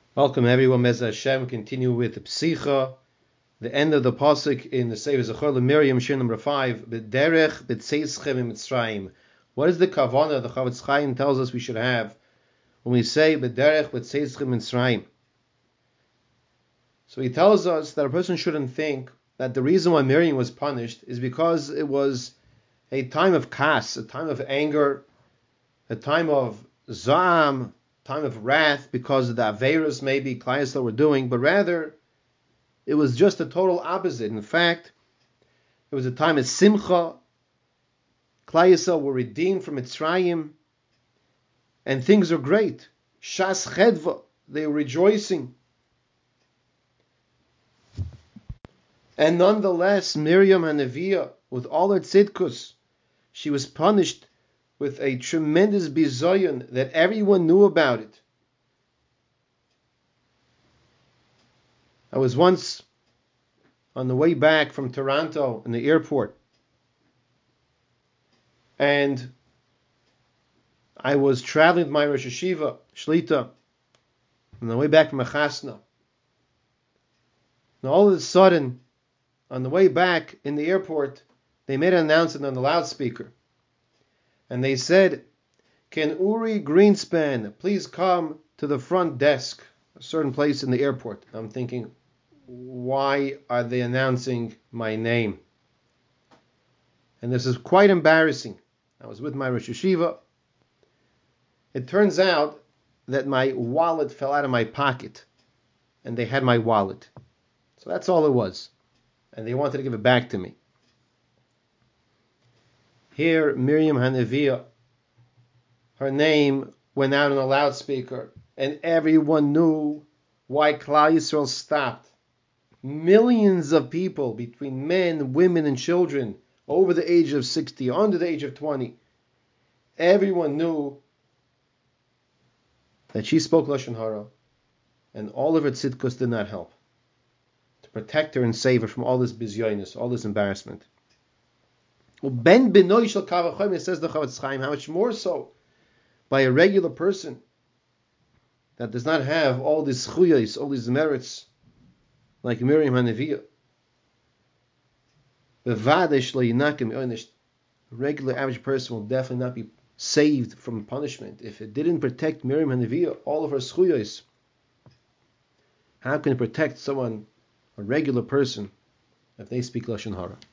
Welcome everyone, Bez Hashem. Continue with the Psicha, the end of the pasuk in the Sefer Zechor Miriam, Shir number 5. B'derech b'tzeischem Mitzrayim. What is the kavana the Chavetz Chaim tells us we should have when we say B'derech b'tzeischem Mitzrayim? So he tells us that a person shouldn't think that the reason why Miriam was punished is because it was a time of kas, a time of anger, a time of zam, time of wrath because of the Averos maybe Klal Yisrael were doing, but rather it was just the total opposite. In fact, it was a time of simcha. Klal Yisrael were redeemed from Mitzrayim, and things are great. Shas chedva, they were rejoicing. And nonetheless, Miriam HaNeviah, with all her tzidkus, she was punished with a tremendous bizoyon that everyone knew about it. I was once on the way back from Toronto in the airport, and I was traveling with my Rosh Hashiva, Shlita, on the way back from a chasna. And all of a sudden, on the way back in the airport, they made an announcement on the loudspeaker. And they said, "Can Uri Greenspan please come to the front desk, a certain place in the airport?" I'm thinking, why are they announcing my name? And this is quite embarrassing. I was with my Rosh Hashiva. It turns out that my wallet fell out of my pocket, and they had my wallet. So that's all it was. And they wanted to give it back to me. Here, Miriam HaNeviah, her name went out on a loudspeaker, and everyone knew why Klal Yisrael stopped. Millions of people, between men, women, and children, over the age of 60, under the age of 20, everyone knew that she spoke Lashon Hara, and all of her tzidkus did not help to protect her and save her from all this bizyonis, all this embarrassment. Ben benoy shel kal v'chomer, says the Chavetz Chaim, how much more so by a regular person that does not have all these chuyos, all these merits, like Miriam HaNeviah. A regular average person will definitely not be saved from punishment if it didn't protect Miriam HaNeviah, all of her chuyos. How can it protect someone, a regular person, if they speak Lashon Hara?